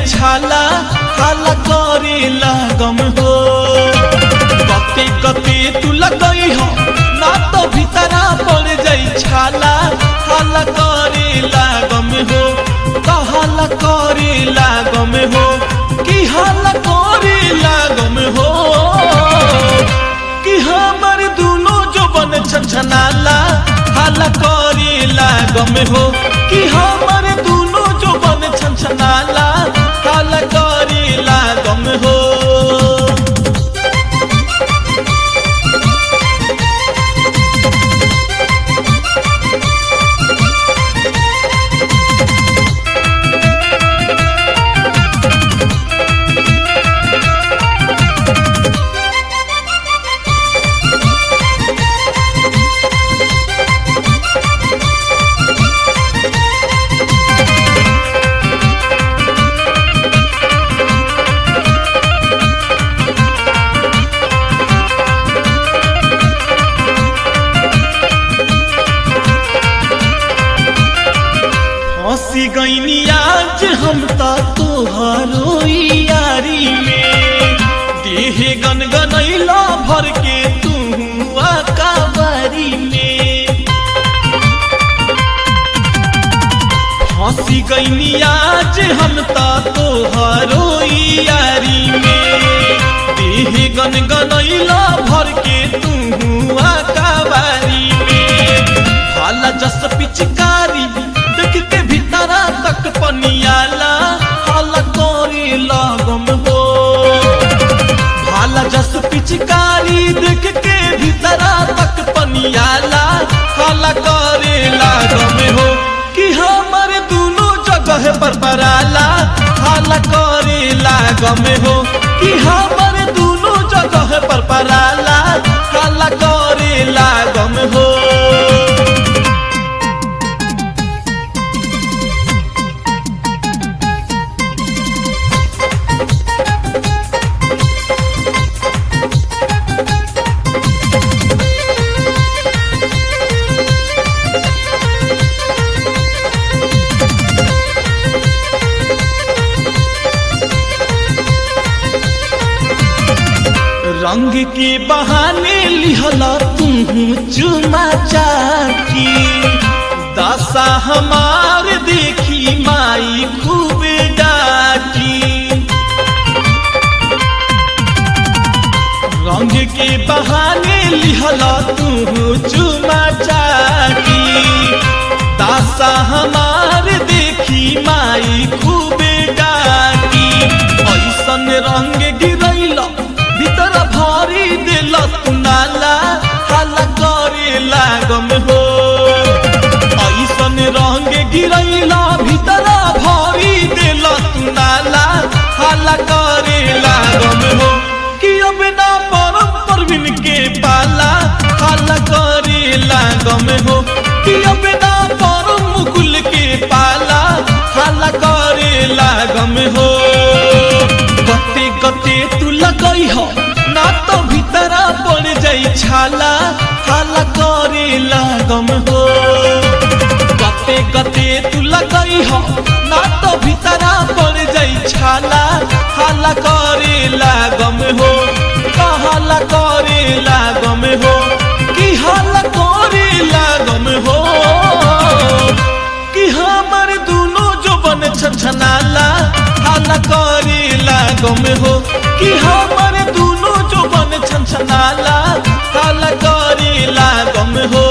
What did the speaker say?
छाला हाला करेला गम हो कते कते तू लगई हो ना तो भीतरा पड़ जाई छाला हाला करेला गम हो कहाला करेला गम हो कि हाला करेला गम हो कि हमर दोनों जवन छनछनाला हाला करेला गम हो कि हमर दोनों जवन छनछनाला हाला करेला गम हो हंसी गईनी आज हम तोहरो यारी में देहे गनगनैला भर के तू कावरी में हंसी गईनी आज हम तोहरो यारी में देहे गनगनैला भर के तू कावरी में भाला जस पिचकारी देख के भीतरा तक पनियाला हाला करेला गम हो भाला जस पिचकारी देख के भीतरा तक पनियाला हाला करेला गम हो कि हमर दोनों जगह पर बराला हाला करेला गम हो कि हमर दोनों जगह पर बराला हाला करेला गम हो रंग के बहाने लिहला तुम चुमा चाकी दशा हमार देखी माई खूब डाकी रंग के बहाने लिहला तुम चुमा चाकी दशा हमार देखी माई खूब डाकी ऐसन रंग गिरैला भीतर भारी दिल तुनाला हाला करेला गम हो ऐसन रंग गिरैला भीतर भारी दिल तुनाला हाला करेला गम हो कि अब ना परम परवीन के पाला हाला करेला गम हो कि अब ना परम मुकुल के पाला हाला करेला गम हो गते गते तू लगई हो ना तो भीतरा पड़ जाई छाला हाला करेला गम हो गते गते तू लगई हो ना तो भीतरा पड़ जाई छाला हाला करेला गम हो कहाला करेला गम हो कि हाला करेला गम हो कि हमर दोनों जवन छनछनाला हाला करेला गम हो कि हमर दोनों जवन छनछनाला हाला करेला गम हो।